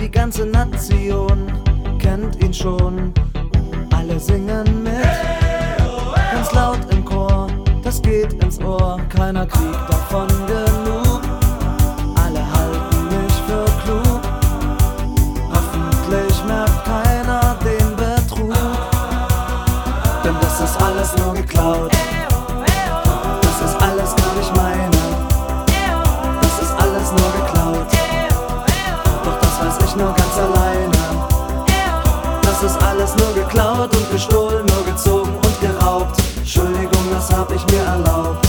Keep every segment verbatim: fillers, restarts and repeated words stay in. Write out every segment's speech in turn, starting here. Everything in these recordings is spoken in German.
Die ganze Nation kennt ihn schon. Alle singen mit, ganz laut im Chor. Das geht ins Ohr, keiner kriegt davon genug. Alle halten mich für klug. Hoffentlich merkt keiner den Betrug, denn das ist alles nur geklaut. Das ist alles gar nicht meine. Das ist alles nur geklaut. Doch das weiß ich nur ganz alleine. Das ist alles nur geklaut und gestohlen, nur gezogen und geraubt. Entschuldigung, das hab ich mir erlaubt.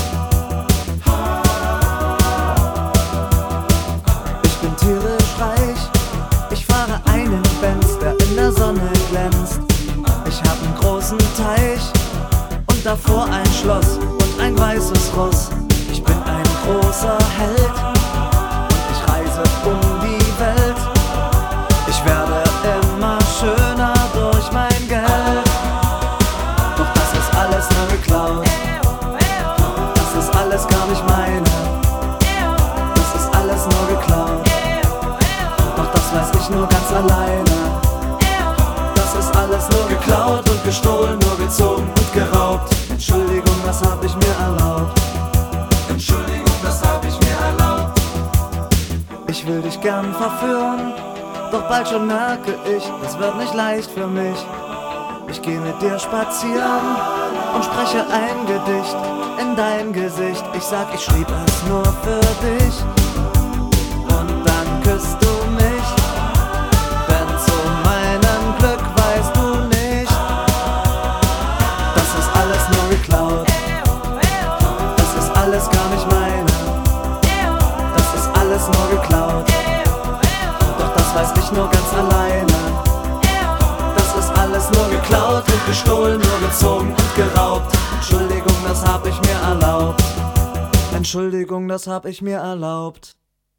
Ich bin tierisch reich. Ich fahre einen Benz, der in der Sonne glänzt. Ich hab einen großen Teich und davor ein Schloss und ein weißes Ross. Ich bin ein großer Held und ich reise um die Welt. Ich werde immer schöner durch mein Geld. Doch das ist alles nur geklaut. Das ist alles gar nicht meine. Das ist alles nur geklaut. Doch das weiß ich nur ganz alleine. Das ist alles nur geklaut und gestohlen, nur gezogen und geraubt. Entschuldigung, das hab ich mir erlaubt. Entschuldigung, das hab ich mir erlaubt. Ich will dich gern verführen, doch bald schon merke ich, es wird nicht leicht für mich. Ich geh mit dir spazieren und spreche ein Gedicht in dein Gesicht. Ich sag, ich schrieb es nur für dich und dann küsst du mich. Denn zu meinem Glück weißt du nicht, das ist alles nur geklaut. Das ist alles gar nicht meine. Das ist alles nur geklaut. Doch das weiß ich nur ganz alleine. Das ist alles nur geklaut und gestohlen, nur gezogen und geraubt. Entschuldigung, das hab ich mir erlaubt. Entschuldigung, das hab ich mir erlaubt.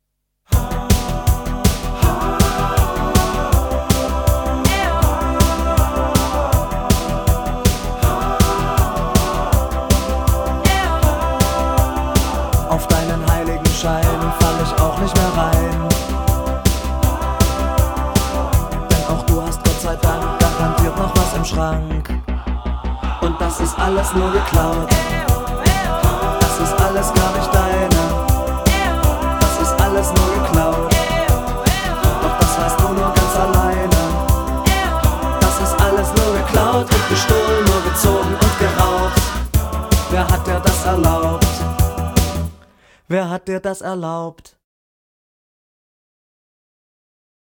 Auf deinen heiligen Schein fall ich auch nicht mehr rein. Denn auch du hast Gott sei Dank garantiert noch was im Schrank. Und das ist alles nur geklaut. Das ist alles gar nicht deine. Das ist alles nur geklaut. Doch das weißt du nur ganz alleine. Das ist alles nur geklaut und gestohlen, nur gezogen und geraubt. Wer hat dir das erlaubt? Wer hat dir das erlaubt?